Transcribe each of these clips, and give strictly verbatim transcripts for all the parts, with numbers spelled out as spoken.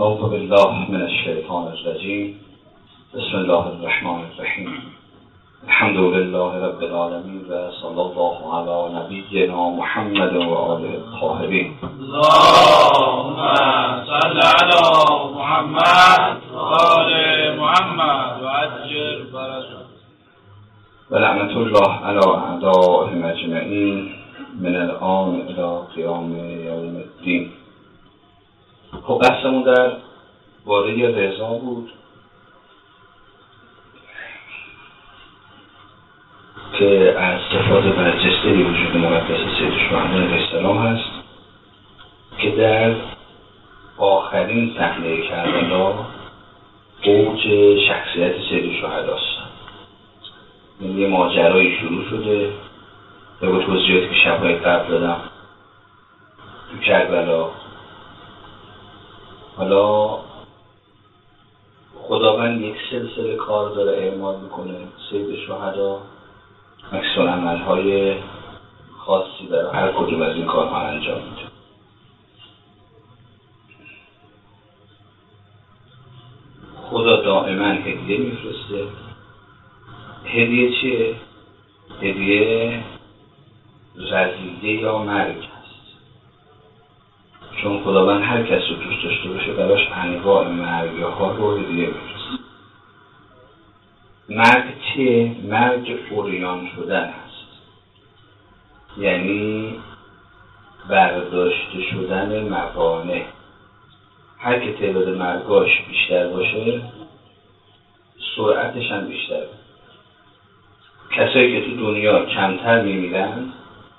أعوذ بالله من الشیطان الرجیم. بسم الله الرحمن الرحیم. الحمد لله رب العالمین و صلی الله علی نبینا محمد و آله الطاهرین. اللهم صل علی محمد و آل محمد و عجل فرجهم. و لعنت الله علی اعدائهم اجمعین من الآن الی قیام یوم الدین. خب بحثمون در باره رضا بود که از صفات برجسته وجود مقدس سید الشهدا علیه السلام هست که در آخرین صحنه کربلا اوج شخصیت سید الشهدا است. یعنی یه ماجرایی شروع شده به توضیحاتی که شب‌های قبل دادم تو کربلا. حالا خداوند یک سلسله کار داره اعمال میکنه. سید شهدا اکثر عملهای خاصی داره، هر کدوم از این کارها انجام میده. خدا دائما هدیه میفرسته. هدیه چیه؟ هدیه رضیه یا مرگ هست، چون خداوند هر کس رو دوست داشته باشه براش انواع مرگ ها رو هدیه میفرسته. مرگ چیه؟ مرگ عریان شدن هست، یعنی برداشته شدن موانع. هر که تعداد مرگاش بیشتر باشه سرعتش هم بیشتره. کسایی که تو دنیا کمتر میمیرن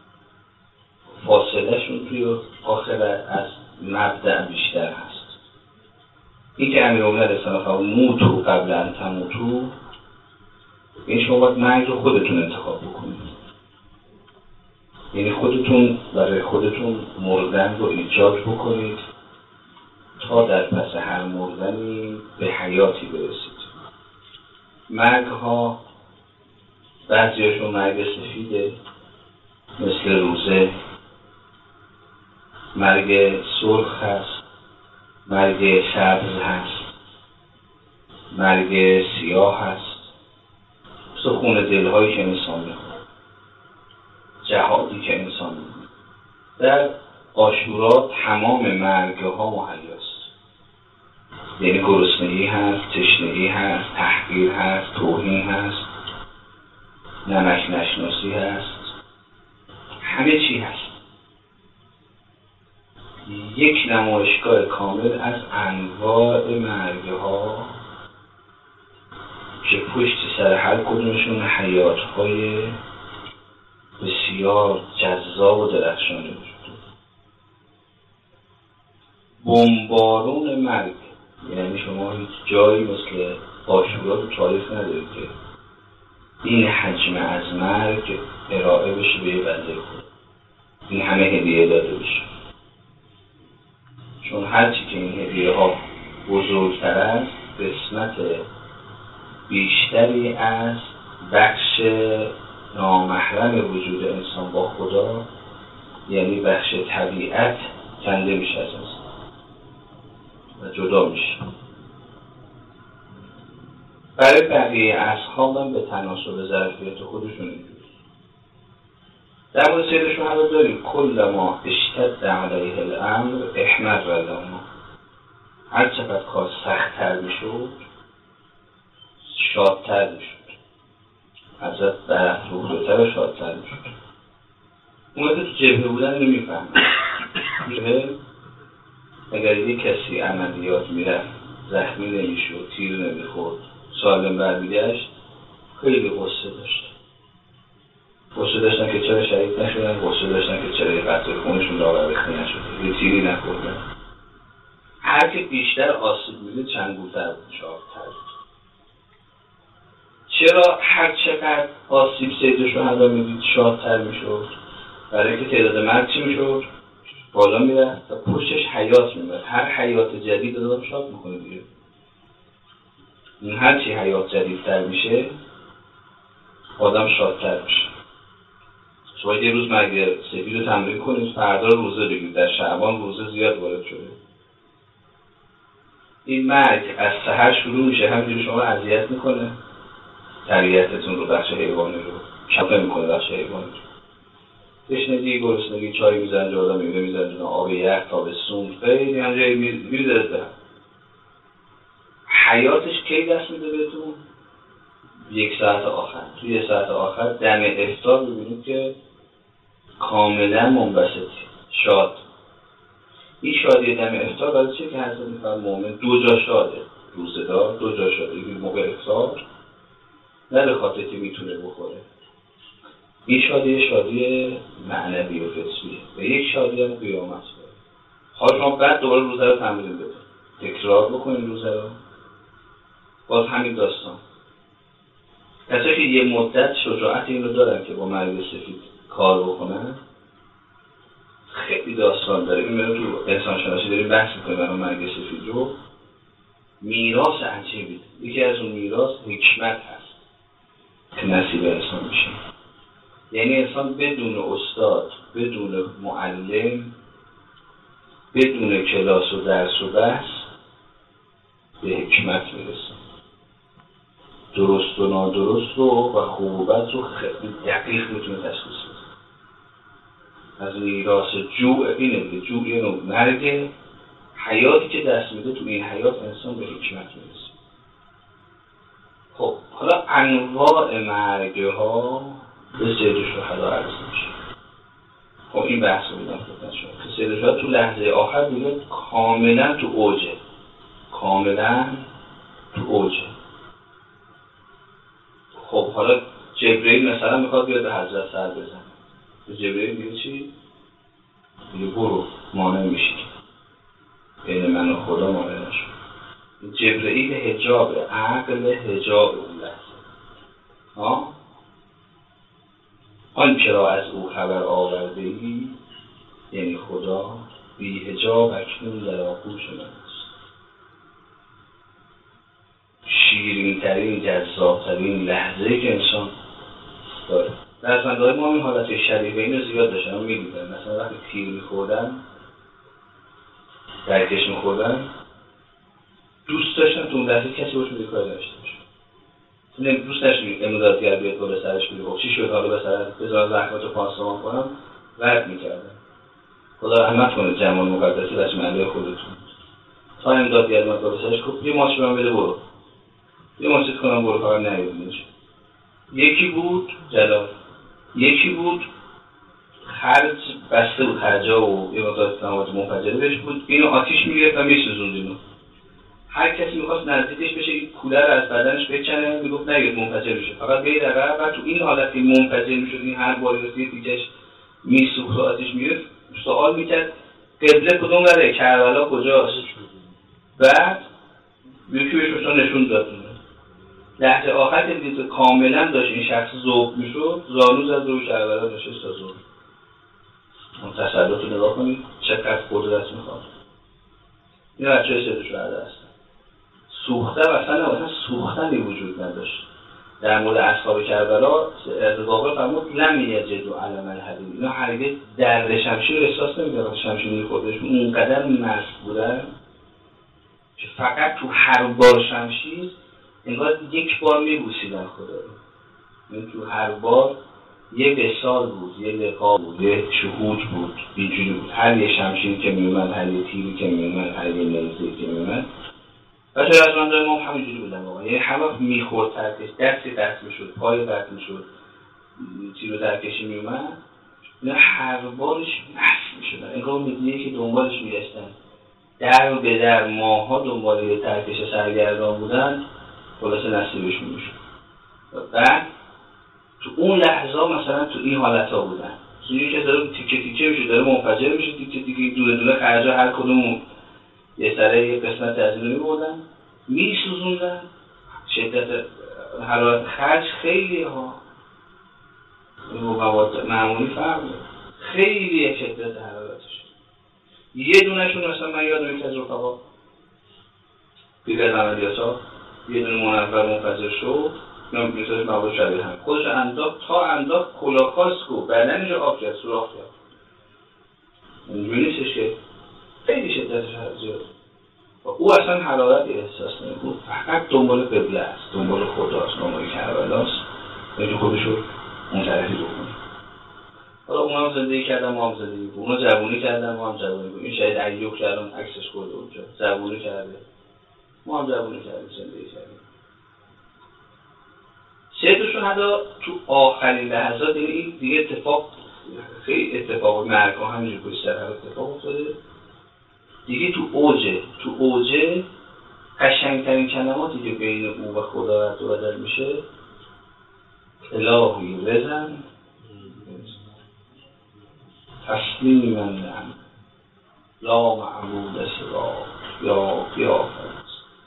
فاصله شون توی آخرت از مبدأ بیشتر هست. این که امیرالمومنین علیه السلام موتو قبل ان تموتو، این شما باید مرگ رو خودتون انتخاب بکنید. یعنی خودتون برای خودتون مردن رو ایجاد بکنید تا در پس هر مردنی به حیاتی برسید. مرگ ها بعضی هاشون مرگ سفیده مثل روزه، مرگ سرخ هست، مرگ سبز هست، مرگ سیاه هست، مثل خون دلهایی که انسان میخواد، جهادی که انسان میخواد. در عاشورا تمام مرگ ها مهیاست، یعنی گرسنگی هست، تشنگی هست، تحقیر هست، توهین هست، نمک نشناسی هست، همه چی هست. یک نمایشگاه کامل از انواع مرگ ها که پشت سر هر کدومشون حیات های بسیار جذاب و درخشانه وجود. بمبارون مرگ، یعنی شما هیچ جایی مثل عاشورا تو تاریخ ندارید که این حجم از مرگ ارائه بشه به یه بنده خدا، این همه هدیه داده بشه. چون هرچی که این هدیه ها بزرگتر است، قسمت بیشتری از بخش نامحرم وجود انسان با خدا، یعنی بخش طبیعت، کنده میشه از انسان و جدا میشه. برای بقیه اصحاب هم به تناسب ظرفیت خودشون اینجوریه. در مورد سید شهدا داریم کل ما اشتد علیه الامر احمر لنا. هر چقدر کار سخت‌تر میشد شادتر میشد، حضرت برافروخته‌تر و شادتر میشد. اون وقتی تو جبهه بودن اینو میفهمن. اگر یک کسی عملیات میرفت زخمی نمیشد، تیر نمیخورد، سالم برمیگشت، خیلی غصه داشت. غصه داشتن که چرا شهید نشدن، غصه داشتن که چرا قطره خونشون لاغر ریخته نشده، یه تیری نخوردن. هر که بیشتر آسیب میدید چندگوتر بود، شادتر بود. چرا هر چقدر آسیب سید شهدا میدید شادتر میشد؟ برای اینکه تعداد مرگ چی میشد؟ بالا میرفت و پشتش حیات میمد. هر حیات جدید آدم شاد میکنه دیگه. این هر چی حیات جدیدتر میشه آدم شادتر میشه. شما یه روز مرگ سفید رو تمرین کنید، فردا روزه بگید. در شعبان روزه زیاد وارد شده، این مرگ از سحر شروع میشه، همینجوری شما اذیت میکنه طبیعتتون رو، بخش حیوانی رو شفه میکنه، بخش حیوانی رو تشنگی، گرسنگی، چای میزن جادا، میوه میزن جادا، آب یخ، تابستون، خیلی همجایی میزد به هم. حیاتش کی دست میده بهتون؟ یک ساعت آخر. توی یک ساعت آخر دم افطار ببینید که کاملا منبسطی، شاد. این شادی دم افطار برای چیه که حضرت میفرد مومن دو جا شاده، روزدار دو جا شاده. این موقع افطار نه به خاطر که میتونه بخوره، این شادی شادی معنوی و فطریه و یک شادی هم قیامت داره. حالا شما بعد دوباره روزه رو تمرین بده، تکرار بکنید روزه رو، باز همین داستان. کسایی که یه مدت شجاعت این رو دارن که با مرگ سفید کار بکنن، خیلی داستان داره. این رو تو انسان شناسی داریم بحث میکنیم برای مرگ سفید رو. میراث عجیبی، یکی از اون میراث حکمت هست که نصیب انسان میشه. یعنی انسان بدون استاد، بدون معلم، بدون کلاس و درس و بحث به حکمت میرسه. درست و نادرست رو و خوب و بد رو خیلی دقیق میتونه تشخیص بده. از میراث جوع اینه دیگه، جوع یه نوع مرگ، حیاتی که دست میده تو این حیات انسان به حکمت میرسه. خب حالا انواع مرگ ها به سید شهدا عرض میشه. خب این بحث رو میدم خدمت شما که سید شهدا تو لحظه آخر دیگه کاملا تو اوجه، کاملا تو اوجه. خب حالا جبرئیل مثلا میخواد بیاد به حضرت سر بزنه، به جبرئیل میگه چی؟ میگه برو، مانع میشی، بین من و خدا مانع نشو. جبرئیل حجاب، عقل حجاب اون لحظه. ها؟ آنچه را از او خبر آورده ای، یعنی خدا، بی حجاب اکنون در آغوش من است. شیرین ترین، جذاب ترین لحظه‌ای که انسان داره. رزمندهای ما این حالت شبیه به اینو زیاد داشتن، هم می‌دیدن. مثلا وقتی تیر می‌خوردن، درکش می‌خوردن، دوست داشتن تو اون لحظه کسی باشون دیگه کاری داشته باشه. دوست داشتن امدادگر بیاد بالا سرش بگه خب چی شد حالا به سرت بذار زحمت رو پاسداران کنم، رد می‌کردن. خدا رحمت کنه جمال مقدسی دست منده خودتون. تا امدادگر بیاد بالا سرش گفت یه ماچ بهم بده برو. یه ماچت کنم برو، کار نمی‌کنه. یکی بود جلال، یکی بود خرج بسته بود، خرجا و یه مقدار تمامات منفجره بهش بود، اینو آتیش میگرفت و میسوزوند. اینو هر کسی میخواست نزدیکش بشه این کوله رو از بدنش بکنه، میگفت نگید منفجر بشه، فقط بگید عقب. و تو این حالت که منفجر میشد، این هر باری رسید دیگهش میسوخت و آتیش میگرفت، سوال میکرد قبله کدوم وره، کربلا کجاست؟ بعد یکی بهش نشون داد. لحظه آخر که دید کاملا داشت این شخص ذوب میشد، زانو زد روی کربلا نشست تا ظهر. اون تسلط رو نگاه کنید چقدر قدرت میخواد. این بچه های سید شهدا هستن. سوخته و اصلا اصلا سوختنی وجود نداشت. در مورد اصحاب کربلا از باقر فرمود لم یجدوا علم الحدید، اینا هرگز درد شمشیر احساس نمی‌کردن، شمشیر می‌خوردشون اونقدر مست بودن که فقط تو هر بار شمشیر انگار یک بار می‌بوسیدن خدا رو. یعنی تو هر بار یه وصال بود، یه لقا بود، یه شهود بود، اینجوری بود. هر یه شمشیری که میومد، هر یه تیری که میومد، هر یه نیزه‌ای که میومد. بچه رزمندهای ما همینجوری بودن واقعا. یعنی هر وقت میخورد ترکش، دستی قطع میشد، پای قطع میشد، تیر و ترکشی میومد، اینا هر بارش مست میشدن، انگار میدیه که دنبالش میگشتن. در به در ماها دنبال یه ترکش سرگردان بودن، خلاصه نصیبشون میشد. بعد تو اون لحظه مثلا تو این حالت ها بودن، اینجوری که داره تیکه تیکه میشه، داره منفجر میشه، تیکه تیکه دونه دونه خرجا هر کدوم یه سره یه قسمت از اینو میبردن میسوزوندن. شدت حرارت خرج خیلی ها این مواد معمولی فرق داره، خیلی شدت حرارتش. یه دونهشون مثلا من یادم یکی از رفقا دیگر عملیات ها یه دونه منور منفجر شد، یا مثلا مواد شبیه هم خودش انداخت تا انداخت کلاکاسکو بدنش آب کرد، سوراخ کرد. اینجوری نیستش که خیلی شدتش زیاده. او اصلا حرارتی احساس نمی‌کنه، فقط دنبال قبله است، دنبال خداست، دنبال کربلاست، اینجا خودشو اون طرفی بکنه. حالا اونا هم زندگی کردن، ما هم زندگی کنیم، اونا جوونی کردن، ما هم جوونی کنیم. این شهید ایوب که الان عکسش کرده اونجا جوونی کرده، ما هم جوونی کردیم، زندگی کردیم. سید شهدا تو آخرین لحظات این دیگه اتفاق، خیلی اتفاق مرگ ها همینجور پشت سر هم اتفاق افتاده دیگه. تو اوجه تو اوجه قشنگترین کلماتی که بین او و خدا رد و بدل میشه الهی رزن تسلیما لهم لا معبود سواک یا قیافت.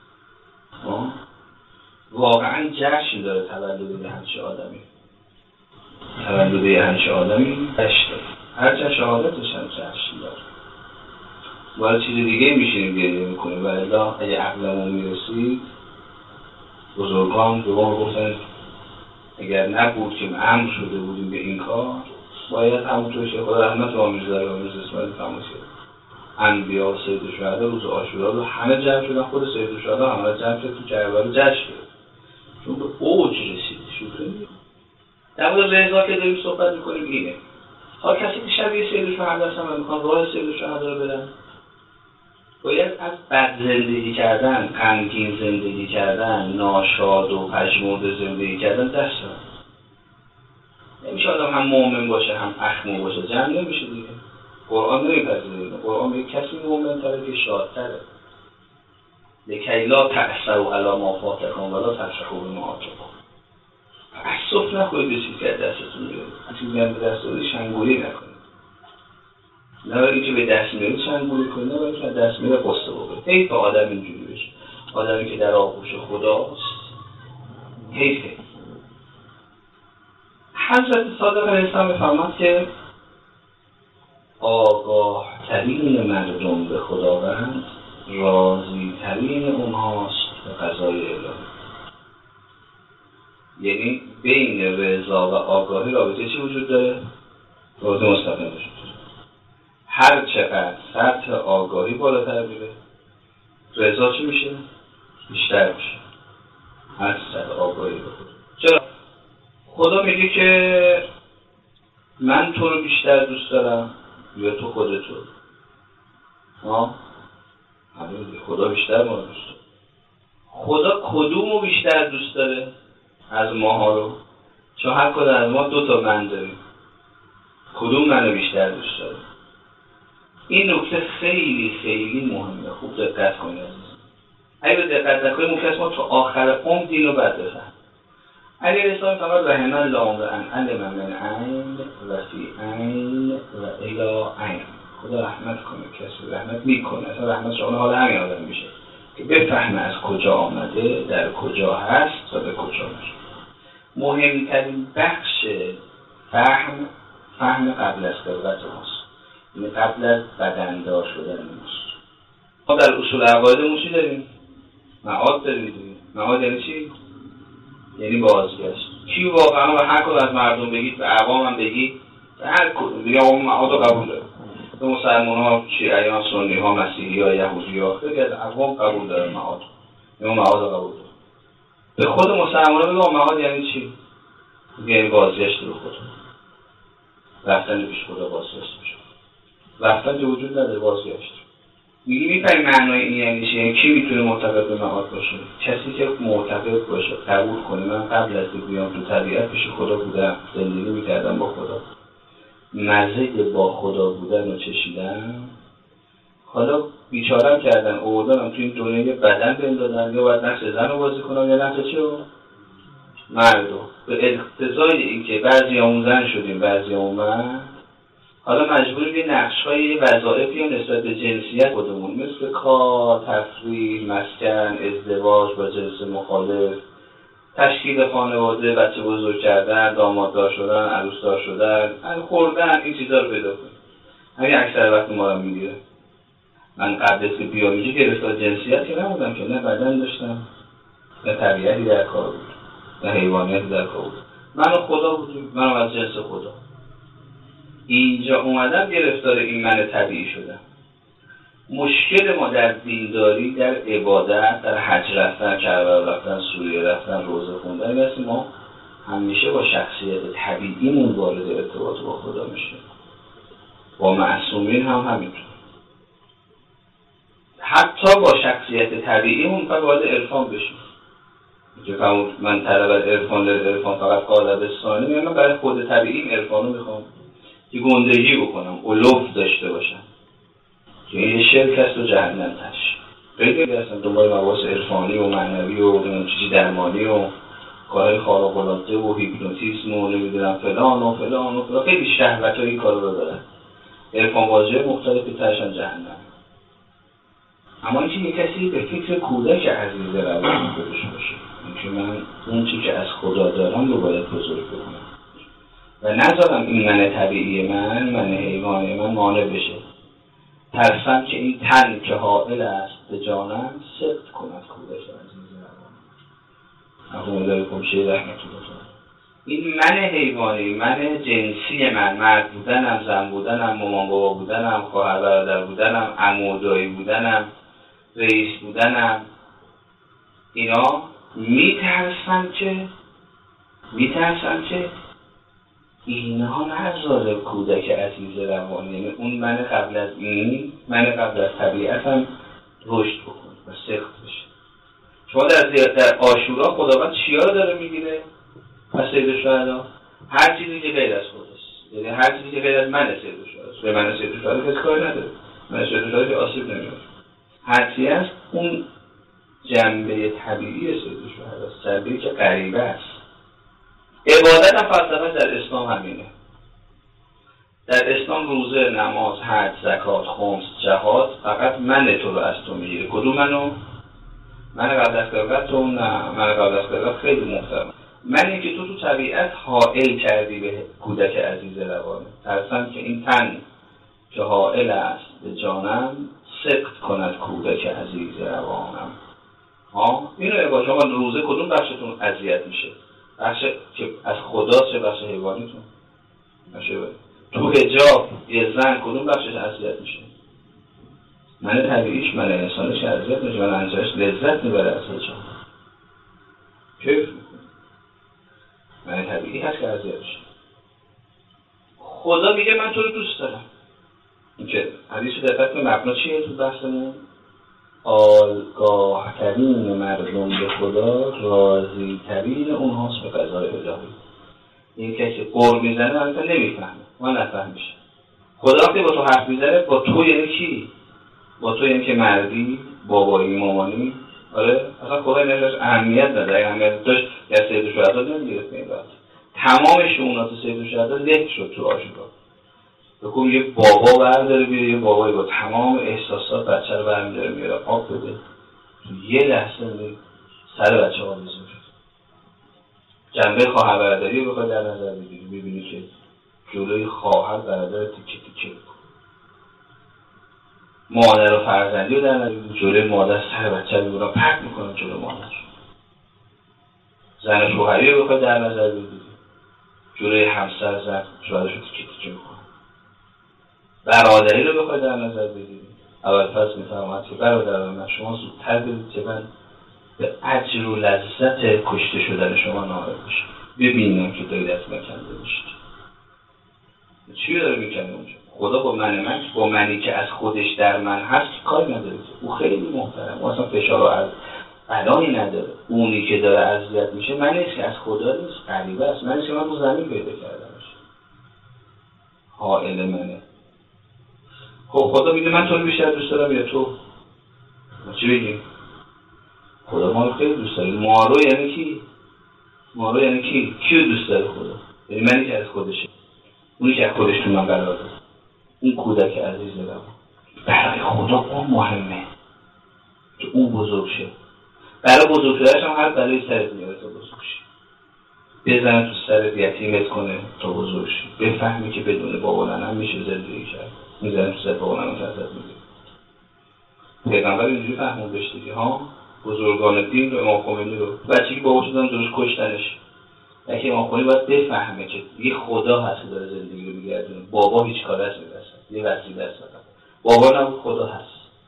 واقعا جشن داره تولد یه همچه آدمی، تولد یه همچه آدمی جشن داره، هر چه شهادتش هم جشن داره. باید چیز دیگه میشینیم گریه میکنیم و الا اگه عقلمون میرسید بزرگان به ما گفتن اگر نبود که امر شده بودیم به این کار باید همونطور که خدا رحمت به آمیز داره آمیز اسماعیل فرمود کرد انبیا و سید شهدا روز عاشورا رو همه جمع شدن، خود سید شهدا همه جمع شد تو کربلا جشن گرفت چون به اوج رسید. شوخی در مورد رضا که داریم صحبت میکنیم اینه. ها کسی که شبیه سید شهدا هستن و میخوان راه سید شهدا رو برن باید از بد زندگی کردن، غمگین زندگی کردن، ناشاد و پژمرده زندگی کردن دست دارن. نمیشه آدم هم مومن باشه هم اخمو باشه، جمع نمیشه دیگه. قرآن نمیپذیره. قرآن به کسی مومن تره که شادتره. لکی لا تأسوا علی ما فاتکم ولا تفرحوا بما آتاکم. تأسف نکنید به چیزی که دستتون میاد. چیزی که به دست دادی شنگولی نکنید. نه برای اینکه به دست میاد شنگولی کنید، نه برای اینکه دست میاد قصه بکنید. حیف آدم اینجوری بشه. آدمی که در آغوش خداست حیفه. حضرت صادق علیه السلام می‌فرماد که آگاه ترین مردم به خداوند راضی ترین اونهاست به قضای الهی. یعنی بین رضا و آگاهی رابطه چی وجود داره؟ رابطه مستقیم وجود داره. هر چقدر سطح آگاهی بالاتر میره رضا چی میشه؟ بیشتر میشه. هر سطح آگاهی بالاتر. چرا؟ خدا میگه که من تو رو بیشتر دوست دارم یا تو خودتو؟ ها؟ همین خدا بیشتر ما رو دوست داره. خدا کدومو بیشتر دوست داره از ماها رو؟ چون هر کدوم از ما دو تا من داریم. کدوم منو بیشتر دوست داره؟ این نکته خیلی خیلی مهمه. خوب دقت کنید. اگه به دقت نکنید ممکنه ما تو آخر عمر دین رو بد بفهمیم. علی علیه السلام فرمود رحم الله امرأ علم من عین و فی عین و الی عین. خدا رحمت کنه، کسی رحمت میکنه، اصلا رحمت شما حال همین آدم میشه که بفهمه از کجا آمده، در کجا هست و به کجا میشه. مهمترین بخش فهم فهم قبل از خلقت ماست، یعنی قبل از بدندار شدن ماست. ما در اصول عقایدمون چی داریم؟ معاد داریم. معاد یعنی چی؟ یعنی بازگشت. کی واقعا و هر کدوم از مردم بگید، به عوام هم بگید، به هر کدوم دیگه عوام معاد رو قبول داره. به مسلمان ها، شیعیان، سنی ها، مسیحی ها، یهودی ها، خیلی از عوام قبول داره معاد. یعنی معاد رو قبول داره. به خود مسلمان ها بگم معاد یعنی چی؟ یعنی بازگشت به خدا. رفتن پیش خدا بازگشت میشه. رفتن که وجود نداره بازگشت. میگی میفهمی معنای این یعنی چی؟ یعنی کی میتونه معتقد به معاد باشه؟ کسی که معتقد باشه، قبول کنه من قبل از اینکه بیام تو طبیعت پیش خدا بودم، زندگی میکردم با خدا، مزه با خدا بودن رو چشیدم، حالا بیچارم کردن، آوردنم تو این دنیا یه بدن بهم دادن، یا باید نقش زن رو بازی کنم یا نقش چی رو؟ مرد رو. به اقتضای اینکه بعضی همون زن شدیم بعضی همون مرد، حالا مجبوریم یه نقش‌های یه وظایفی یا نسبت به جنسیت خودمون مثل کار، تفریح، مسکن، ازدواج با جنس مخالف، تشکیل خانواده، بچه بزرگ کردن، داماددار شدن، عروسدار شدن، خوردن، این چیزا رو پیدا کنیم. همین اکثر وقت ما رو میگیره. من قبل از که بیام اینجا گرفتار جنسیت که نبودم که نه بدن داشتم، نه طبیعتی در کار بود، نه حیوانیتی در کار بود. من و خدا بودیم، منم از جنس خدا. اینجا اومدم گرفتار این من طبیعی شدم. مشکل ما در دینداری، در عبادت، در حج رفتن، کربلا رفتن، سوریه رفتن، روزه خوندن، این است ما همیشه با شخصیت طبیعیمون وارد ارتباط با خدا میشه. با معصومین هم همینطور. حتی با شخصیت طبیعیمون فقط وارد عرفان بشیم. که من طلب عرفان عرفان فقط قالبستانی میگم، من برای خود طبیعیم عرفانو میخوام که گندگی بکنم، علوف داشته باشم که یه شرک است و جهنم تش. خیلی هستن دنبال مباحث عرفانی و معنوی و چیزی درمانی و کارهای خارق العاده و هیپنوتیسم و نمیدونم فلان و فلان و فلان، خیلی شهوت های این کارا رو دارن. عرفان واژه مختلفی ترشن جهنم. اما اینکه یک کسی به فکر کودک عزیز روانی خودش باشه، اینکه من اون چی که از خدا دارم رو باید بزرگ بکنم و نذارم این من طبیعی من، من حیوانی من مانع بشه. ترسم که این تن که حائل است به جانم سقط کند کودک عزیز روانی. اما داری کمشه رحمت الله، این من حیوانی، من جنسی من، مرد بودنم، زن بودنم، مامان بابا بودنم، خواهر برادر بودنم، عمو دایی بودنم، رئیس بودنم، اینا میترسم که میترسم که اینها نذاره کودک عزیز روانی، یعنی اون من قبل از این، من قبل از طبیعتم رشد بکنه و سخت بشه. شما در در عاشورا خداوند چیا رو داره میگیره؟ پس سید شهدا هر چیزی که غیر از خودست، یعنی هر چیزی که غیر از من سید شهداست. به من سید شهدا کسی کاری نداره، من سید شهدا که آسیب نمیاد. هر چی هست اون جنبه طبیعی سید شهداست، جنبه‌ای که غریبه است. عبادت هم فلسفه در اسلام همینه. در اسلام روزه، نماز، حج، زکات، خمس، جهاد فقط من تو رو از تو میگیره. کدوم منو؟ من قبل از قبلت تو نه، من قبل از قبلت خیلی محترم. من اینکه تو تو طبیعت حائل کردی به کودک عزیز روانی. ترسم که این تن که حائل است به جانم سقط کند کودک عزیز روانم. ها اینو نگاه شما، روزه کدوم بخشتون اذیت میشه؟ بخش که از خدا چه بخش حیوانیتون؟ باشه. تو حجاب یه زن کدوم بخشش اذیت میشه؟ من طبیعیش، من انسانش اذیت میشه، من انسانش لذت میبره از حجاب. کیف میکنه. من طبیعی هست که اذیت میشه. خدا میگه من تو رو دوست دارم. این که حدیث دقت کنید مبنا چیه تو بحثمون؟ آگاه ترین مردم به خدا راضی ترین اونهاست به قضای الهی. این کسی قرب میزنه البته نمیفهمه، ما نفهمیشه. خدا وقتی با تو حرف میزنه با تو یعنی کی؟ با تو یعنی که مردی، بابایی، مامانی. آره اصلا خدا نمیشه اهمیت نداره. اهمیت داشت یا سید شهدا نمیگرفت این وقت. تمام شؤونات سید شهدا ذکر شد تو عاشورا. بگم یه بابا برداره بیاره، یه بابایی با تمام احساسات بچه رو برمیداره میاره آب بده، تو یه لحظه می سر بچه ها میزون شد. جنبه خواهر برادری رو بخواه در نظر بگیری، ببینی که جلوی خواهر برادر تیکه تیکه بکن. مادر و فرزندی رو در نظر بگیری، جلوی مادر سر بچه رو میبرن پرد میکنن جلوی مادر. زن شوهری رو بخواه در نظر بگیری، جلوی همسر زن شوهرش رو تیکه تیکه میکنن. برادری رو بخوای در نظر بگیرید، اول پس میفهمد که برادران من شما زودتر برید که من به اجر و لذت کشته شدن شما نائل بشم، ببینم که دارید از من کنده میشید. چی داره میکنه اونجا؟ خدا با من من با منی که از خودش در من هست کاری نداره. او خیلی محترم، او اصلا فشار و از بلایی نداره. اونی که داره اذیت میشه من نیست که از خدا نیست، غریبه است. من نیست که من رو زمین پیدا کردمش، حائل منه. خب خدا میگه من تو رو بیشتر دوست دارم یا تو؟ ما چی بگیم؟ خدا ما رو خیلی دوست داره. ما رو یعنی کی؟ ما رو یعنی کی؟ کی رو دوست داره خدا؟ یعنی منی که از خودشه، اونی که از خودش تو من قرار داره، اون کودک عزیز رو برای خدا اون مهمه که اون بزرگ شه. برای بزرگ شدهش هم هر بلایی سرت میاره تا بزرگ شی. بزنه تو سرت یتیمت کنه تا بزرگ شی. بفهمی که بدون بابا ننم میشه زندگی کرد. میزنه تو سر بابا ننم تحصیل میگه. پیغمبر اینجوری فهمون بهش دیگه ها. بزرگان دین رو، امام خمینی رو، بچگی بابا شدن درست کشتنش. یکی امام خمینی باید بفهمه که یه خدا هست که داره زندگی رو میگردونه. بابا هیچ کاره هست میرسه، یه وسیله است. بابا نبود، خدا هست.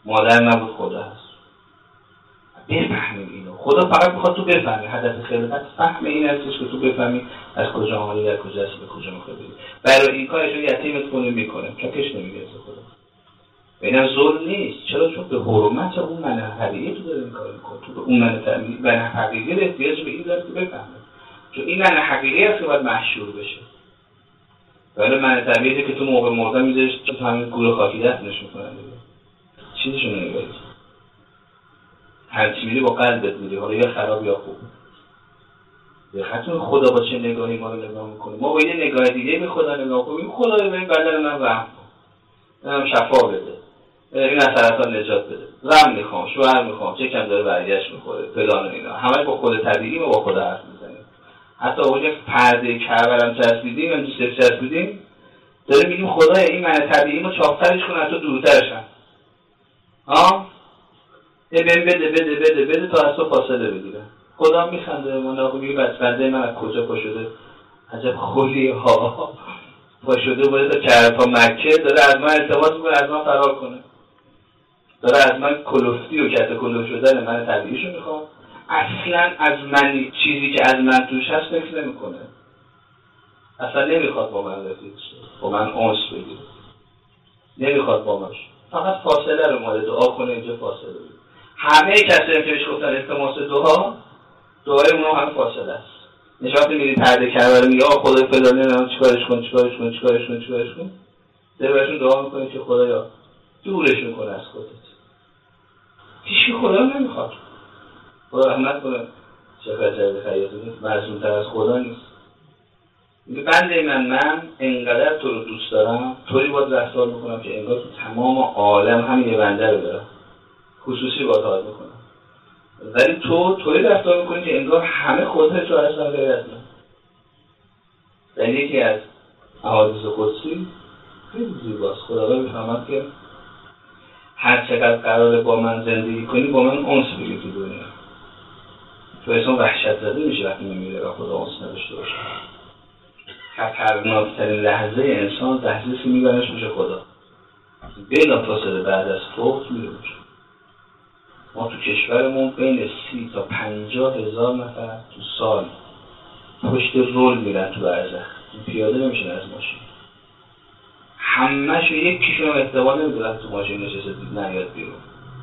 مادر نبود خدا هست. بفهمیم اینو. خدا فقط میخواد تو بفهمی. هدف خلقت فهم این هستش که تو بفهمی از کجا آمدی، از کجا هستی، به کجا میخوای بری. برای این کارش رو یتیمت کنه میکنه ککش نمیگه خدا. اینم ظلم نیست. چرا؟ چون به حرمت اون من حقیقی تو داره این کار میکنه. تو به اون من من حقیقی احتیاج به این داره که بفهمه. چون این من حقیقی هست که باید محشور بشه. ولی من طبیعیه که تو موقع مردن میذاریش تو همین گور خاکی دفنش میکنن دیگه. چیزشون نمیگه. هرچی میری با قلبت میری، حالا یا خراب یا خوب. حتی خدا با چه نگاهی ما رو نگاه میکنه. ما با یه نگاه دیگه به خدا نگاه کنیم. خدا رو ببین بدن من رحم کن. منم شفا بده. این از سرطان نجات بده. زن میخوام، شوهر میخوام، چه کم داره برگشت میخوره. فلان و اینا. همه با خود طبیعی و با خدا حرف میزنیم. حتی اونجا پرده کعبه هم چسبیدیم، هم دوست چسبیدیم. داره میگیم خدای این من طبیعی ما چاپترش کنه تو دورترشن. ها؟ یه بهم بده بده بده بده تا از تو فاصله بگیره. خدا میخنده من آقا میگه بس بنده من از کجا پا شده؟ عجب خولی ها پا شده بوده تا کرد تا مکه داره از من التماس میکنه از من فرار کنه. داره از من کلفتی و کت کلوف شدن من طبیعیشو میخوام. اصلا از من چیزی که از من توش هست فکر نمیکنه. اصلا نمیخواد با من رفیق شه. با من انس بگیره. نمیخواد با من شه. فقط فاصله رو مال دعا کنه اینجا فاصله بگیره. همه کسایی که بهش گفتن التماس دعا دعای اونها هم فاصله است. نشاط میری پرده کرده میگه آ خدای فلانی نام چیکارش کن چیکارش کن چیکارش کن چیکارش کن. داره بهشون دعا میکنه که خدایا دورش میکنه از خودت. هیچ خدا نمیخواد. خدا رحمت کنه. شفاعت جلد خیاطی معصوم‌تر از خدا نیست. میگه بنده من من انقدر تو رو دوست دارم طوری باید رفتار میکنم که انگار تو تمام عالم همین یه بنده رو دارم. خصوصی باید حال میکنم. ولی تو طوری رفتار میکنی که انگار همه خودت رو هستن غیر از من. در یکی از احادیث قدسی خیلی زیباست. خداوند میفهمد که هر چقدر قراره با من زندگی کنی با من انس بگی تو دنیا. تو انسان وحشت زده میشه وقتی میمیره و خدا انس نداشته باشه. خطرناکترین لحظه انسان لحظه‌ای که میبرنش میشه خدا. بلافاصله بعد از فوت میره میشه. ما تو کشورمون بین سی تا پنجاه هزار نفر تو سال پشت رول میرن تو برزخ. پیاده نمیشن از ماشین. همه‌شو یکیشون هم احتمال نمیدونن تو ماشین نشسته دید نیاد بیرون.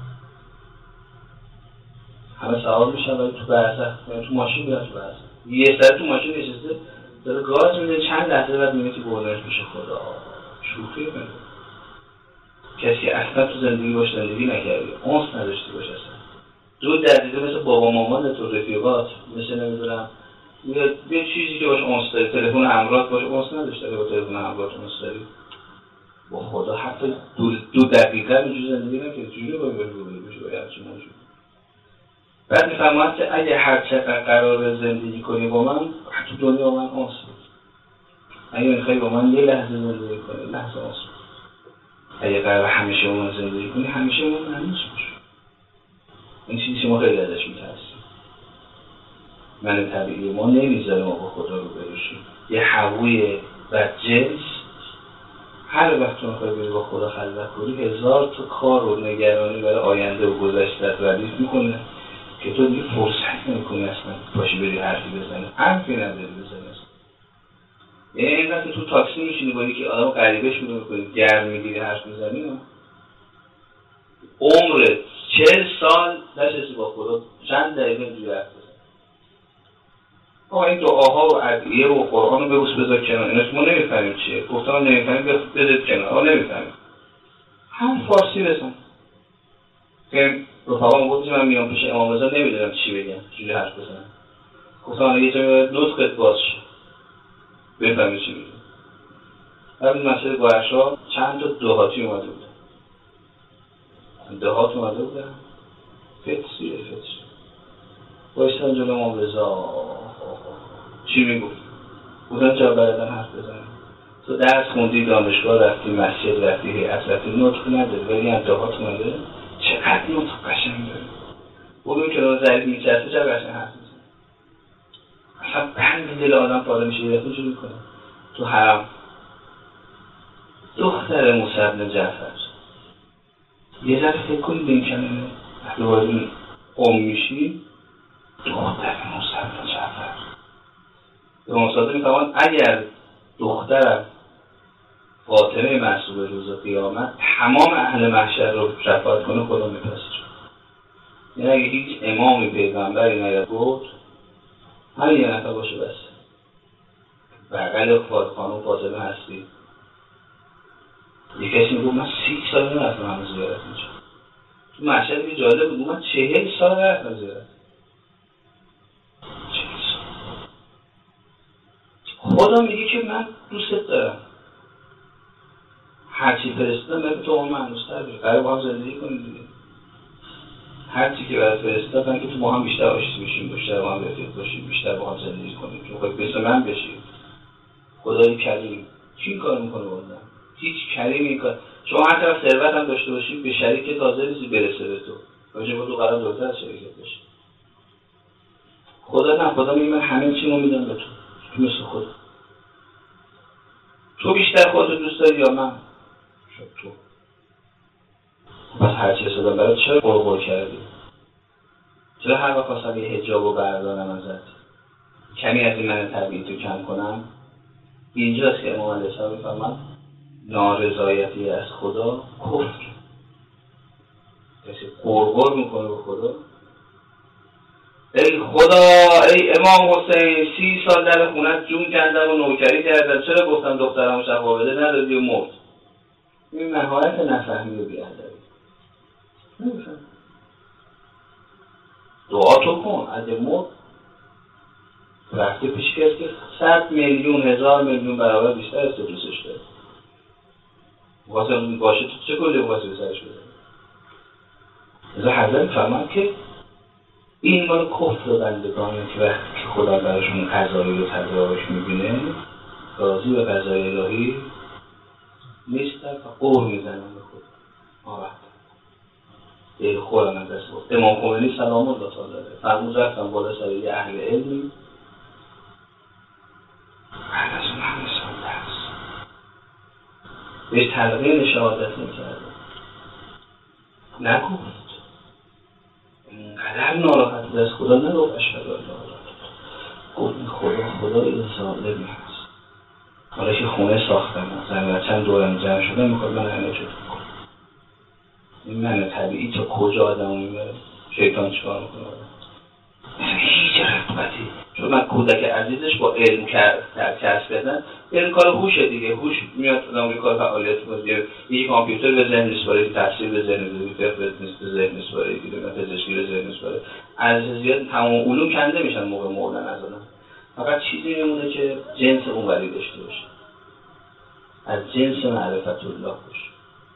همه سوار میشن ولی تو برزخ یعنی تو ماشین میرن تو برزخ. یه سر تو ماشین نشسته داره گاز میده چند لحظه بعد میبینی که بردنش میشه خدا. شوخی کنه. کسی اصلا تو زندگی باش زندگی نکردی. انس نداشتی باش اصلا. دو دردیده مثل بابا مامان تو رفیقات مثل نمیدونم یه چیزی که باش انس داری تلفن همراه باش انس نداشتی با تلفن همراه انس داری. با خدا حتی دو, دو دقیقه اینجور زندگی نکردی. چجوری باید بروی بشه باید همچین موجود. بعد میفهمد که اگه هر چقدر قرار زندگی کنی با من تو دنیا من انس بود. اگه میخوای با من یه لحظه زندگی کنی لحظه انس بود. اگه قرار همیشه با من زندگی کنی همیشه با من انس باشه. این چیزی که ما خیلی ازش میترسیم. من طبیعی ما نمیذاره ما با خدا رو بروشیم. یه هووی بدجنس هر وقت تو میخوای بری با خدا خلوت کنی هزار تا کار و نگرانی برای آینده و گذشته‌ات ردیف میکنه که تو دیگه فرصت نمیکنی اصلا پاشی بری حرفی بزنی. حرفی نداری بزنی اصلا. یعنی اینقدر تو تاکسی میشینی با یکی آدم غریبه شروع میکنی گرم میگیری حرف میزنی عمرت چهل سال نشستی با خدا چند دقیقه اینجوری حرف بزنی. آقا این دعاها و ادعیه و قرآن رو ببوس بذار کنار. اینا ما نمیفهمیم چیه. گفتم ما نمیفهمیم بذارید کنار. آقا نمیفهمیم. هم فارسی بزن. که رفقا گفتم من میام پیش امام رضا نمیدونم چی بگم. چجوری حرف بزنم. گفتم یه جایی نطقت باز شه. بفهمی چی میگم. همین مسئله گوهرشاه چند تا دهاتی اومده بود. دهات اومده بودن فتسیه فتسیه بایستان جلو امام رضا چی میگفت؟ بودن جا بردن حرف بزنن. تو درس خوندی دانشگاه رفتی مسجد رفتی هیئت رفتی نطق نداری ولی هم دهات اومده چقدر نطق قشنگ داره. بودون که اون ظریف میچسته چقدر قشنگ حرف میزنه. اصلا بند دل آدم پاره میشه یه دفعه جوری کنه. تو حرم دختر موسی بن جعفر یه ذره فکر کنید این کلمه وقتی وارد قوم میشی دختر مصطفی جعفر به مصادفه میفهمن اگر دختر فاطمه معصومه روز قیامت تمام اهل محشر رو شفاعت کنه خدا میپذیره. یعنی اگه هیچ امامی پیغمبری نیاد گفت همین یه نفر باشه بس بغل خانم فاطمه هستی. یه کسی میگو من سی سال نرفتم همه زیارت اینجا. تو محشر که جالب بود من چهل سال نرفتم زیارت. چهل سال. خدا میگه که من دوستت دارم. هرچی فرستادم من تو اون معنوستر بشه. قرار با هم زندگی کنیم دیگه. هرچی که برای فرستادم که تو با هم بیشتر آشتی بشیم، بیشتر با هم رفیق باشیم، بیشتر با هم زندگی کنیم. چون خواهی مثل من بشیم. خدای کریم. چی این کار میکنه بازم؟ هیچ کریم این کار. شما هر طرف ثروت هم داشته باشید به شریک تازه نیزی برسه به تو. باشه با تو قرار دورتر از شریکت بشه. خدا نه، خدا میگه من همه چی رو میدم به تو. تو مثل خدا. تو بیشتر خودتو دوست داری یا من؟ شد تو. پس هرچی حسادم برای چرا قرقر کردی؟ چرا هر وقت خواستم یه حجاب رو بردارم ازت؟ کمی از این من طبیعی تو کم کنم؟ اینجاست که امام علیه السلام میفرماید نارضایتی از خدا کفر. کسی قرقر میکنه به خدا. ای خدا، ای امام حسین، سی سال در خونت جون کندم و نوکری کردم، چرا گفتم دخترمو شفا بده ندادی و مرد؟ این مهارت نفهمی و بی‌ادبی. نمیفهم. دعا تو کن، اگه مرد رفته پیش کسی که صد میلیون هزار میلیون برابر بیشتر از تو دوستش داره. واسه باشه تو چه کلی واسه به سرش بزنی؟ ازا حضرت فرماد که این مال کفر بندگانه که وقتی که خدا براشون قضایی و تدارش میبینه راضی به قضای الهی نیستن و قور میزنن به خدا. آره دل خورم از دست بود. امام خمینی سلام الله تعالی فرمود رفتم بالا سر یه اهل علمی بعد از اون همه سال درس بهش تلقین شهادت نکرده، نگفت اینقدر ناراحت از خدا نگفت اشهد ان لا اله الا الله، گفت این خدا خدای ظالمی هست. حالا که خونه ساختم زمین چند دورم جمع شده میخواد من همه چیز کنم. این من طبیعی تا کجا آدم میبره؟ شیطان چکار میکنه آدم؟ هیچ رقبتی. چون من کودک عزیزش با علم کسب کردن، این کار هوشه دیگه. هوش میاد آدم کار فعالیت میکنه. یه کامپیوتر به ذهن میسپاره، تفسیر به ذهن میسپاره، فقه نیست به ذهن میسپاره، دیگه پزشکی به ذهن میسپاره. از زیاد تمام علوم کنده میشن موقع مردن از اون. فقط چیزی میمونه که جنس اونوری داشته باشه. از جنس معرفت الله باشه.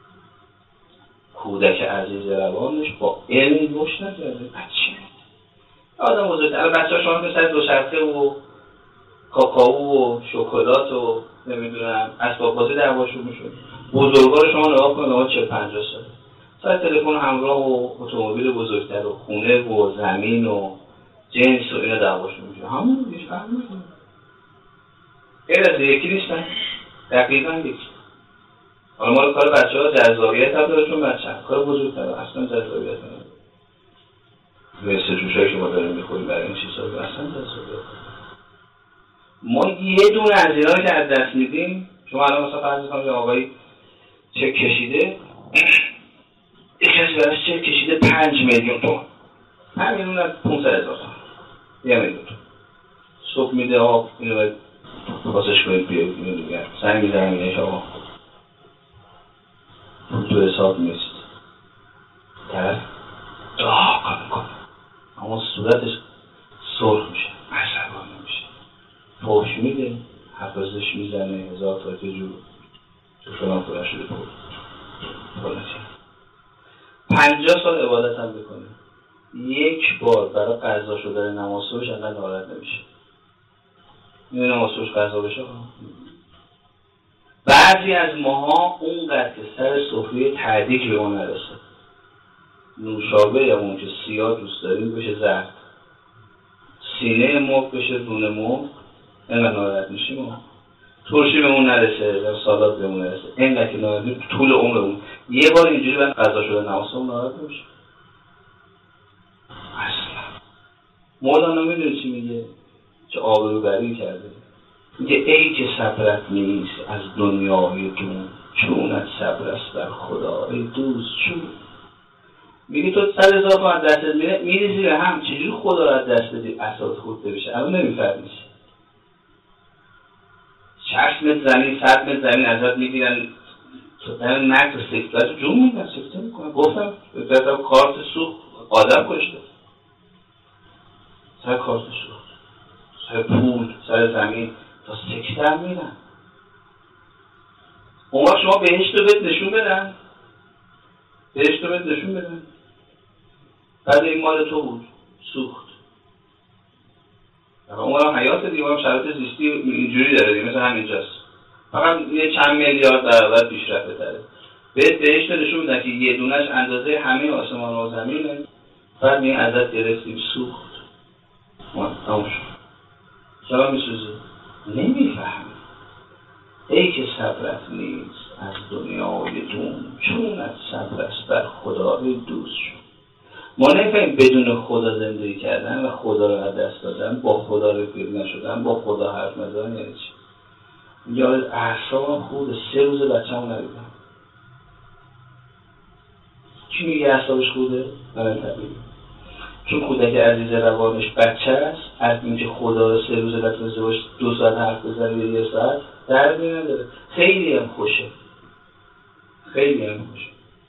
کودک عزیز روانش با علم روش نکرده. بچه آدم بزرگتر. الان بچه‌ها شما که سر دوچرخه و کاکائو و شکلات و نمیدونم اسباب بازی دعواشون میشد. بزرگا رو شما نگاه کنید، آقا چهل پنجاه سال. سر تلفن همراه و اتومبیل بزرگتر و خونه و زمین و جنس و اینا دعواشون میشه. همون دیگه فهم میکنه. غیر از یکی نیستن. دقیقاً یکی. حالا ما کار بچه‌ها جذابیت هم داره چون بچه‌ها کار بزرگتر اصلا جذابیت نداره. مثل جوشایی که ما داریم میخوریم برای این چیزها اصلا جذابیت. ما یه دونه از اینا که از دست میدیم. شما الان مثلا فرض کنید آقایی چک کشیده، یک کسی براش چک کشیده پنج میلیون تومان، همین اون از پونصد هزار تومان، یه میلیون تومان. صبح میده آقا اینو باید بازش کنید بیایید اینو دیگر سنگ میدارم میگه آقا تو حساب نیست. طرف داغ میکنه اما صورتش سرخ میشه، عصبانی میشه، فوش میده، حفظش میزنه، هزار تا جور تو فلان فلان شده بود پنجاه سال عبادت هم بکنه، یک بار برای قضا شدن نماز صبحش انقدر ناراحت نمیشه. میدونه نماز صبحش قضا بشه. بعضی از ماها اونقدر که سر سفره تعدیق به ما نرسه، نوشابه یا اون که سیاه دوست داریم بشه زرد، سینه مرغ بشه دونه مرغ، اینقدر ناراحت میشیم. ترشی بهمون نرسه، در سالات بهمون نرسه، اینقدر که ناراحتیم طول عمرمون یه بار اینجوری برای قضا شده نمازمون ناراحت نمیشه. اصلا مولانا میدونی چی میگه؟ چه آبروبری کرده. میگه ای که صبرت نیست از دنیای دون، چونت صبر است بر خدا ای دوست چون. میگه تو صد هزار تومن از دستت میره میریزی به هم، چجوری خدا رو از دست بدی اعصابت خورده بشه؟ الان نمیفهمیش. شصت متر زمین صد متر زمین ازت میگیرن، تو در مرد و سکتت جون میگن سکته میکنن. گفتم بذارم کارت سوخت آدم کشته، سر کارت سوخت، سر پول، سر زمین، تا سکته هم میرن. اون وقت شما بهشت رو بهت نشون بدن، بهشت رو بهت نشون بدن، بعد این مال تو بود سوخت. اون وقت حیات دیگه، اون شرایط زیستی اینجوری داره دیگه، مثل همینجاست، فقط یه چند میلیارد برابر پیشرفت بتره. بهت بهشت رو نشون میدن که یه دونش اندازه همه آسمان و زمینه، بعد می ازت گرفتیم سوخت. ما تموم شد. چرا میسوزه؟ نمیفهمی. ای که صبرت نیست از دنیای دون، چونت صبر است بر خدای دوست شد. ما نمیفهمیم بدون خدا زندگی کردن و خدا رو از دست دادن، با خدا رفیق نشدن، با خدا حرف نزدن یعنی چی؟ یا اعصابم خوبه، سه روز بچه‌مو ندیدم. کی میگه اعصابش خوبه؟ من طبیعی. چون کودک عزیز روانش بچه است، از اینکه خدا رو سه روز بتونسته باشه دو ساعت حرف بزنه یا یه ساعت دردی نداره. خیلی هم خوشه، خیلی هم خوشه.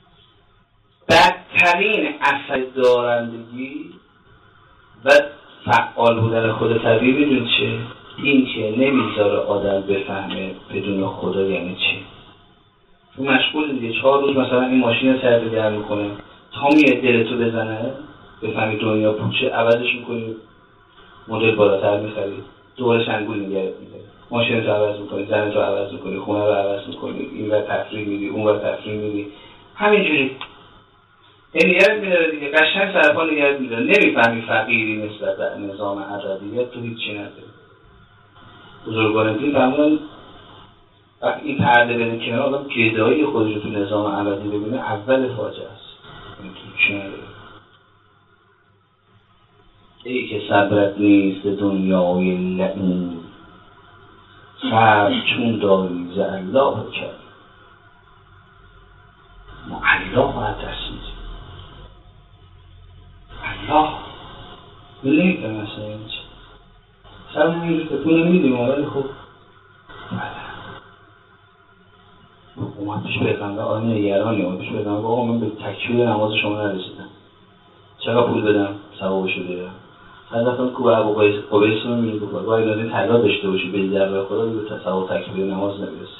بدترین اثر دارندگی و فعال بودن خود طبیعی میدون چه؟ این که نمیذاره آدم بفهمه بدون خدا یعنی چی. تو مشغول دیگه چهار روز مثلا این ماشین سر گرم میکنه، تا میاد دلتو بزنه بفهمی دنیا پوچه، عوضش میکنی، مدل بالاتر میخری، دوباره شنگول نگرت میده، ماشین رو عوض میکنی، زن رو عوض میکنی، خونه رو عوض میکنی، این ور تفریح میدی، اون ور تفریح میدی، همینجوری این نگرت میداره دیگه. قشنگ سرپا نگرت میداره. نمیفهمی فقیری نسبت به نظام ادبیات تو هیچی نداری. بزرگواران دین فرمودن وقتی این پرده بده کنار، آدم گدایی خودش رو تو نظام ابدی ببینه اول فاجعه است. این تو چی نداره. ای که صبرت نیست دنیای لعین، صبر چون داری ز الله کرد. ما الله باید دست میدیم. الله بلید به مسئله اینجا صبر میگیری که پول میدیم، ولی خب اومد پیش پیغمبر آن نگرانی اومد پیش پیغمبر آقا من به تکبیر نماز شما نرسیدم، چقدر پول بدم ثوابشو بیارم؟ حضرتان کو ابو قیس قیس رو میگه بخور باید از این طلا داشته باشی به در خدا به تصاوب تکبیر نماز نمیرسی.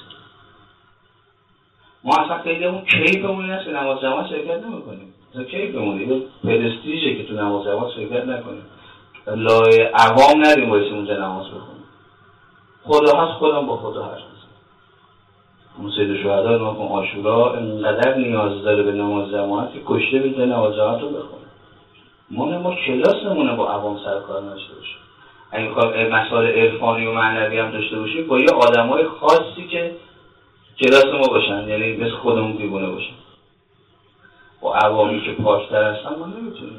ما اصلا خیلی اون کیفمون این است که نماز جماعت شرکت نمیکنیم. اصلا کیفمون یه پرستیژه که تو نماز جماعت شرکت نکنیم، لای عوام نریم واسه اونجا نماز بخونیم. خدا هست، خودم با خدا حرف میزنم. اون سید شهدا نام عاشورا انقدر نیاز داره به نماز جماعت که کشته میده نماز جماعت رو بخونه. ما نه ما کلاس نمونه با عوام سرکار نشته باشیم. اگه میخوایم مسائل عرفانی و معنوی هم داشته باشیم با یه آدمای خاصی که کلاس ما باشن، یعنی مثل خودمون دیوونه باشن. با عوامی که پاکتر هستن ما نمیتونیم.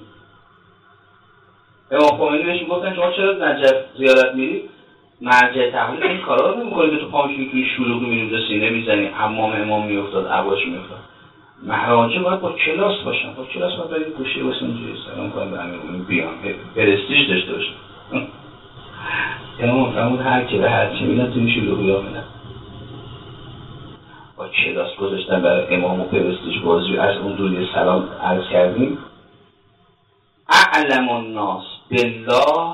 امام خمینی بهش میگفتن شما چرا نجف زیارت میری؟ مرجع تحلیل این کارا رو نمی‌کنی که تو پامشوی توی شلوغ می‌بینی اونجا سینه میزنی، حمام امام میافتاد، عباش میافتاد. مهراجع باید با کلاس باشن، با کلاس باید برای گوشه واسه اینجوری سلام کنن به امیرالمومنین بیان، پرستیژ داشته باشن. امام فرمود هر کی به هر چی میاد توی شلوغی‌ها میاد. با کلاس گذاشتن برای امام و پرستیژ بازی از اون دوری سلام عرض کردیم. اعلم الناس بالله،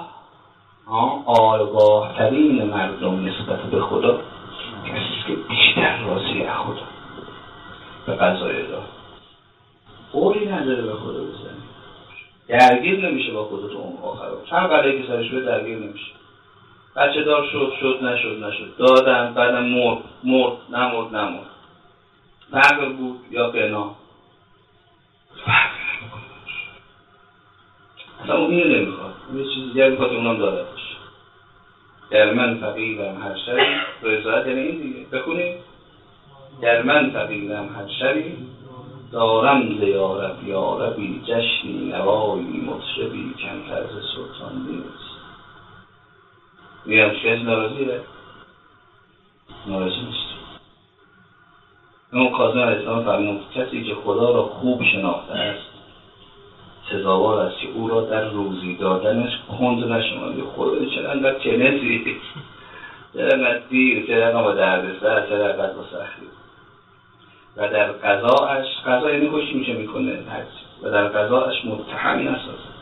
آگاه ترین مردم نسبت به خدا کسی که بیشتر راضی از خدا به قضای الله، قولی نداره به خدا بزنی، درگیر نمیشه با خدا تو اون آخر. چند بلایی که سرش بده درگیر نمیشه. بچه دار شد شد نشد نشد، دادم بعدم مرد مرد نمرد نمرد، فقر بود یا غنا، اصلا اون اینو نمیخواد، یه چیز دیگه میخواد که اونم دارتش. گر من فقیرم هر شبی، رضایت یعنی این دیگه. بخونید گر من فقیرم هر شبی، دارم ز یارب یاربی، جشنی نوایی مطربی، کمتر ز سلطان نیست. میگم کسی ناراضیه؟ ناراضی نیست. اون کاظم علیه السلام فرمود کسی که خدا را خوب شناخته است سزاوار است که او را در روزی دادنش کند نشمارد. خدا چقدر چنسی، چقدر دیر، چقدر با دردسر، چقدر با سختی. و در قضاءش، قضا یعنی کشی میشه میکنه و در قضاءش متهم نسازه.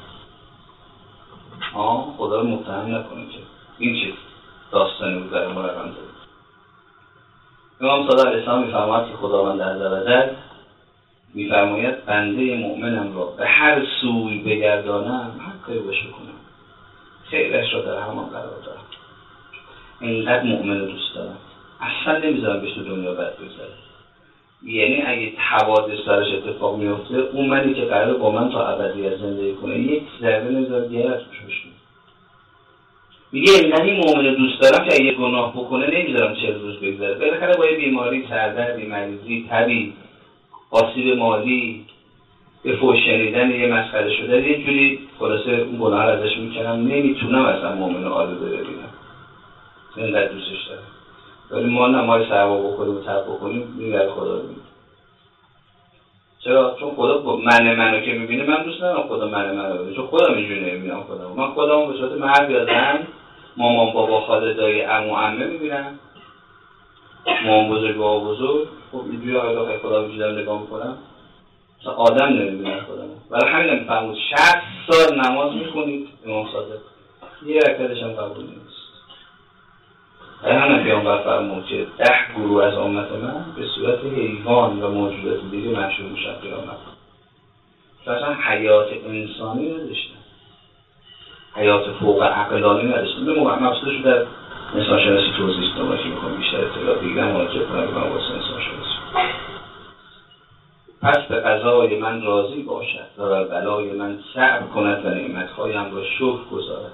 آه خدا رو متهم نکنه که این چیز داستانی بود در ما رقم داره. امام صادق علیه السلام میفرماید که خداوند عزوجل میفرماید بنده مؤمنم را به هر سوی بگردانم هر کاری باشه کنم خیرش را در همان قرار دارم. اینقدر مؤمن رو دوست دارم، اصلا نمیذارم بهش تو دنیا بد بگذره. یعنی اگه حوادث درش اتفاق میفته اون منی که قراره با من تا ابدیت زندگی کنه یک ذره نمیذاره دیگرش بشه. میگه اینقدر مؤمن دوست دارم که اگه گناه بکنه نمیذارم چهل روز بگذره. بالاخره با یه بیماری، سردردی، مریضی، تبی، آسیب مالی، به فحش شنیدن، یه مسخره شده، یه جوری خلاصه اون گناه رو ازش میکنم. نمیتونم اصلا مؤمن آلوده ببینم، اینقدر دوستش دارم. ولی ما نمای ثواب بکنیم و تب بکنیم میگه خدا رو میبینیم. چرا؟ چون خدا من منو که میبینه من دوست ندارم خدا من منو ببینه، چون خودم اینجوری نمیبینم خودم. من خودمو به صورت مرد یا زن، مامان بابا خاله دایی عمو عمه میبینم، مامان بزرگ بابا بزرگ. خب اینجوری آقا خدا وجودم نگاه میکنم، مثلا آدم نمیبینم خودمو. برای همین میفهمید شصت سال نماز میخونید امام صادق یه رکعتش هم قبول نیست. در همین پیامبر فرمود که ده گروه از امت من به صورت حیوان و موجودات دیگه محشور میشن قیامت. اصلا حیات انسانی نداشتن، حیات فوق عقلانی نداشتن. به موقع مبسوطش رو در انسان شناسی توضیح دادم که میخوام بیشتر اطلاع بگیرم مراجعه کنم به من واسه انسان شناسی. پس به قضای من راضی باشد و بر بلای من صبر کند و نعمتهایم را شکر گزارد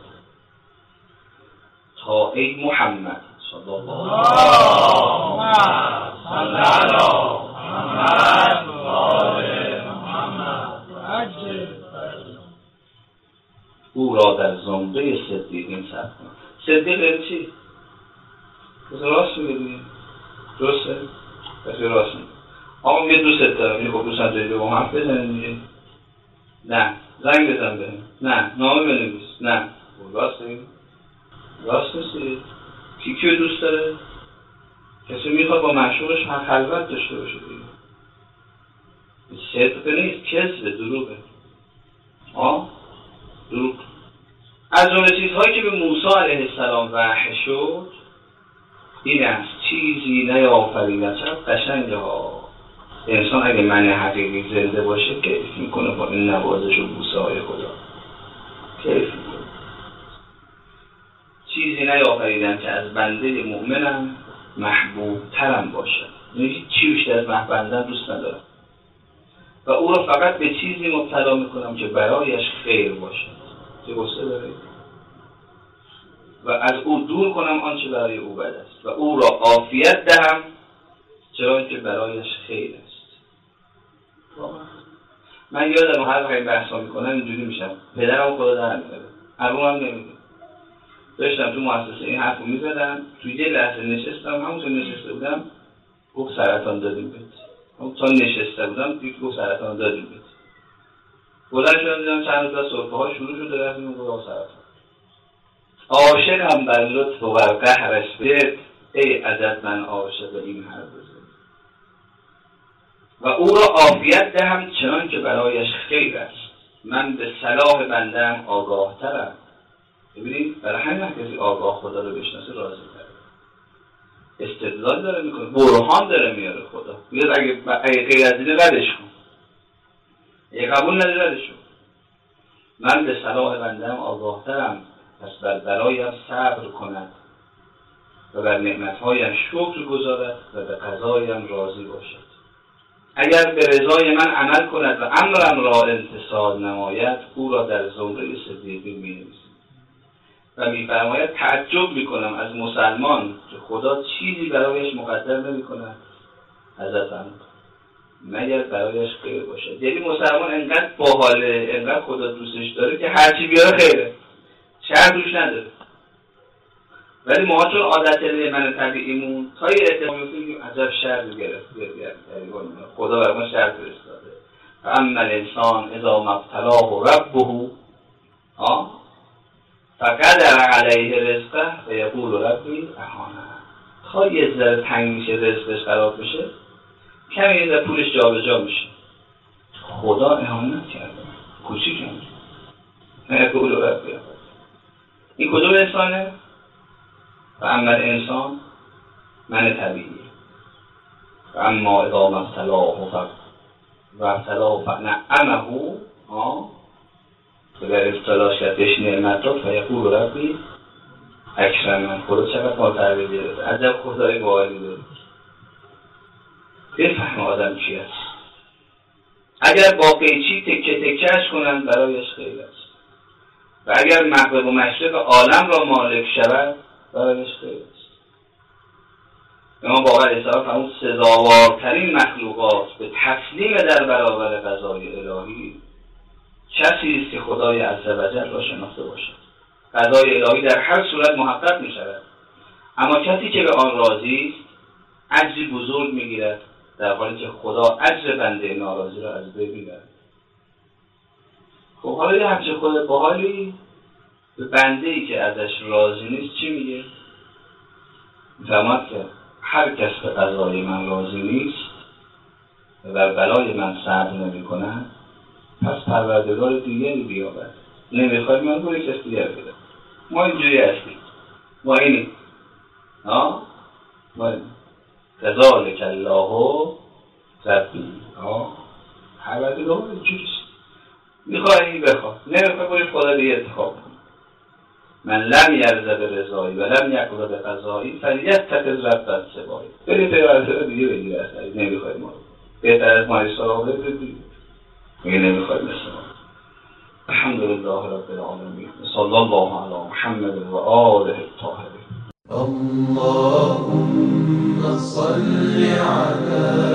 تا ای محمد صلی الله علیه او را در زمره صدیقین ثبت کند. صدیق یعنی چی؟ بس راست میگه، درسته؟ بس راست میگه. آقا میگه دوست دارم، میگه خب دوست داری به ما حرف بزنیم دیگه. نه زنگ بزن بهم، نه نامه بنویس، نه راست میگه، راست نیستی. کی کیو دوست داره؟ کسی میخواد با معشوقش خلوت داشته باشه دیگه. صدق نیست، کذبه، دروغه. آه دروغ. از جمله چیزهایی که به موسی علیه السلام وحی شد این است چیزی نیافریدم. چقدر قشنگه ها. انسان اگه من حقیقی زنده باشه کیف میکنه با این نوازش و بوسه های خدا، کیف میکنه. چیزی نیافریدم که از بنده مؤمنم محبوب ترم باشد. یعنی چی بیشتر از محبندم دوست ندارم و او را فقط به چیزی مبتلا میکنم که برایش خیر باشد. چه غصه داره؟ و از او دور کنم آنچه برای او بد است و او را عافیت دهم چرا که برایش خیر است. من یادم هر وقت این بحثا میکنم اینجوری میشم، پدرم خدا در میاره، عرومم نمیده. داشتم تو مؤسسه این حرفو میزدم، تو یه لحظه نشستم، همونطور نشسته بودم گفت سرطان دادیم بهت. همونطور نشسته بودم گفت سرطان دادیم بهت. بلند شدم دیدم چند روز سرفه ها شروع شده، رفتیم گفت سرطان. عاشقم بر لطف و بر قهرش بد، ای عجب من عاشق این هر روزه. و او را عافیت دهم چنان که برایش خیر است. من به صلاح بندم آگاه ترم. ببینید برای همین کسی آگاه خدا رو بشناسه راضی تره. استدلال داره میکنه، برهان داره میاره خدا. میگه اگه اگه غیر از اینه ردش کن، اگه قبول نداری ردش کن. من به صلاح بندم آگاه ترم، پس بر بلایم صبر کند و بر نعمتهایم شکر گذارد و به قضایم راضی باشد. اگر به رضای من عمل کند و امرم را امتثال نماید او را در زمره صدیقین می‌نویسم. و میفرماید تعجب میکنم از مسلمان که خدا چیزی برایش مقدر نمیکند حضرتم مگر برایش خیر باشد. یعنی مسلمان انقدر باحاله، انقدر خدا دوستش داره که هرچی بیاره خیره، شر دوش نداره. ولی ما چون عادت من طبیعیمون تا یه احتمال میگیم عجب شر گرفت خدا برای ما شر فرستاده. اما الانسان اذا ما ابتلاه ربه فقدر علیه رزقه فیقول ربی اهانه. تا یه ذره تنگ میشه، رزقش خراب میشه، کمی یه ذره پولش جابجا میشه، خدا اهانت کرده، کوچیک نمیشه. فیقول ربی اهانه. این کدوم انسانه؟ و اما انسان من طبیعیه. و اما اذا ما ابتلاه و ابتلاه فنعمه اگر ابتلاش کرد بهش نعمت داد فیقول ربی اکرمن. خدا چقدر ما تربیت داره، عجب خدای باحالی داره. بفهم آدم چی است. اگر با قیچی تکه تکهش کنند برایش خیر است و اگر مغرب و مشرق عالم را مالک شود برایش خیر است. امام باقر علیه السلام فرمود سزاوارترین مخلوقات به تسلیم در برابر قضای الهی کسی است که خدای عزوجل را شناخته باشد. قضای الهی در هر صورت محقق می شود، اما کسی که به آن راضی است اجری بزرگ می گیرد، در حالی که خدا اجر بنده ناراضی را از بین میبرد. خب حالا یه همچه خود باحالی به بنده ای که ازش راضی نیست چی میگه؟ میفرماد که هر کس به قضای من راضی نیست و بر بلای من صبر نمی کند پس پروردگار دیگری بیابد. نمیخواد من رو یک کس دیگر بدم. ما اینجوری هستیم، ما اینیم ها ما اینیم کذالک الله ربی ها پروردگار اینجوریست. میخوای این بخواه، نمیخوای باید خدا دیگه انتخاب کن. من لم یرضى برضایی و لم یقبل بقضایی فلیتخذ ربا سوایی. بری پروردگار دیگه بگیر. اصلا نمیخوای ما بهتر از ما حساب بگیر، میگه نمیخوای مثل ما. الحمدلله رب العالمین. صلی الله علی محمد و آله الطاهرین. اللهم صل على